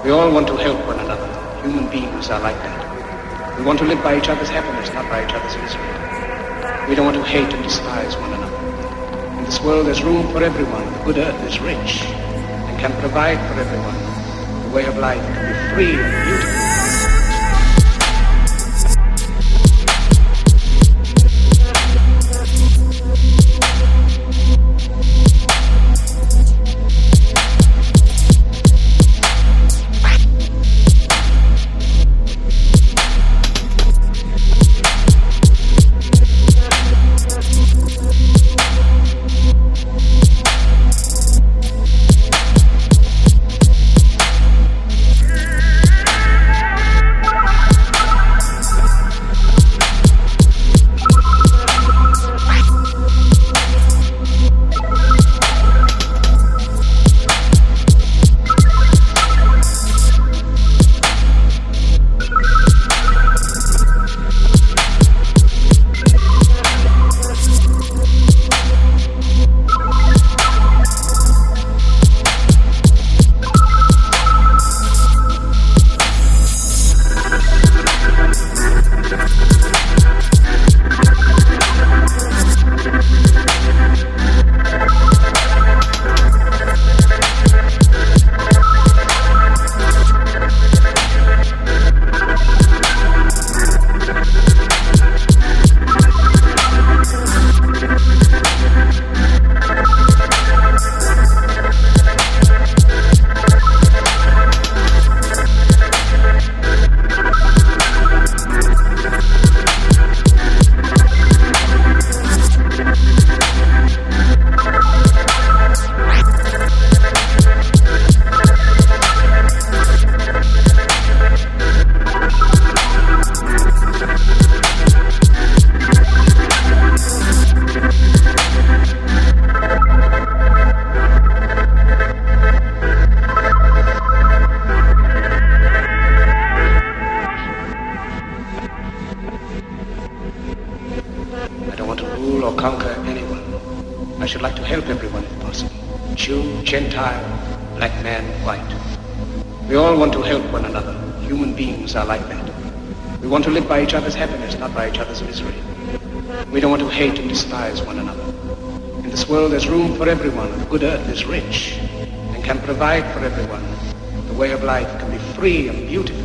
We all want to help one another. Human beings are like that. We want to live by each other's happiness, not by each other's misery. We don't want to hate and despise one another. In this world there's room for everyone. The good earth is rich and can provide for everyone. The way of life can be free and beautiful. Gentile, black man, white. We all want to help one another. Human beings are like that. We want to live by each other's happiness, not by each other's misery. We don't want to hate and despise one another. In this world there's room for everyone. The good earth is rich and can provide for everyone. The way of life can be free and beautiful.